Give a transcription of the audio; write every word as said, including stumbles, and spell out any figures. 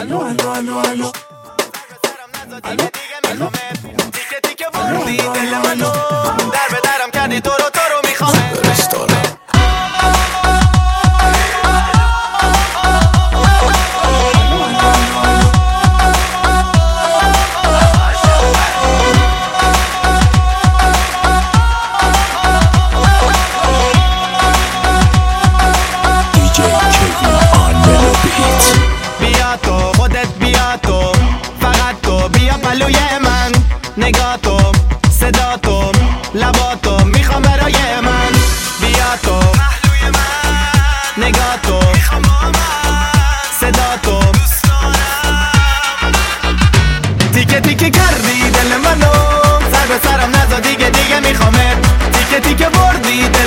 الو الو الو الو تیکه تیکه بردی دل منو، در به درم کردی تو رو تو رو میخوام نگاه تو، صدا تو، لبا تو میخوام برای من. بیا تو پهلوی من، نگاه تو میخوام با من، صدا تو دوست دارم. تیکه تیکه کردی دل منو، سر به سرم نزا دیگه دیگه میخوامت. تیکه تیکه بردی